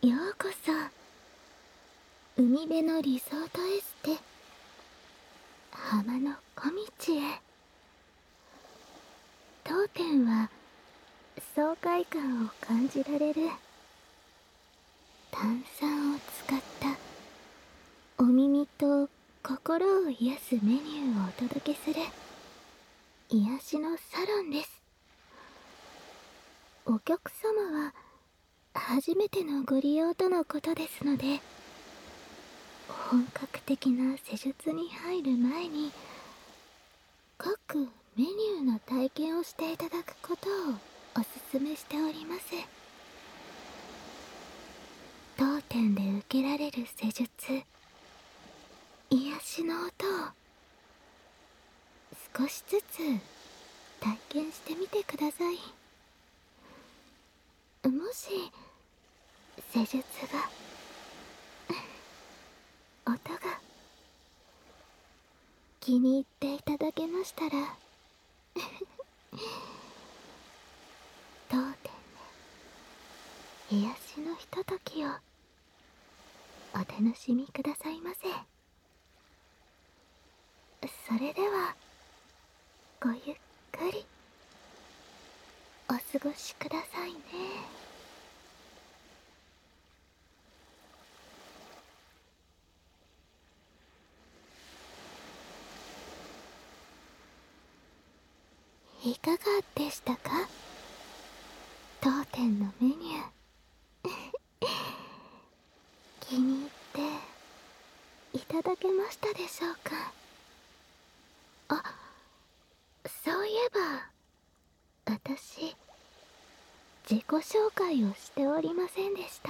ようこそ海辺のリゾートエステ浜の小道へ。当店は爽快感を感じられる炭酸を使ったお耳と心を癒すメニューをお届けする癒しのサロンです。お客様は初めてのご利用とのことですので、本格的な施術に入る前に各メニューの体験をしていただくことをおすすめしております。当店で受けられる施術、癒しの音を少しずつ体験してみてください。もし施術が音が気に入っていただけましたら当店で癒しのひとときをお楽しみくださいませ。それではごゆっくりお過ごしくださいね。いかがでしたか？当店のメニュー気に入っていただけましたでしょうか？あ、そういえば私自己紹介をしておりませんでした。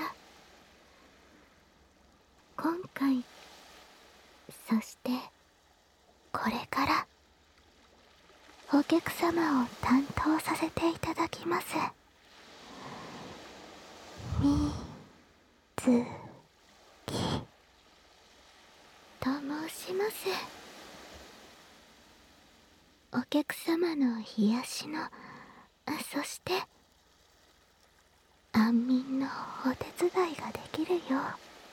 今回、そしてこれからお客様を担当させていただきます。みずきと申します。お客様の癒しの、そして安眠のお手伝いができるよう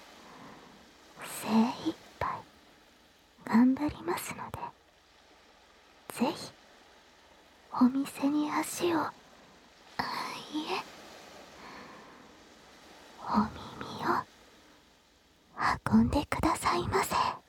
精一杯頑張りますので、ぜひお店に足を、いえ、お耳を運んでくださいませ。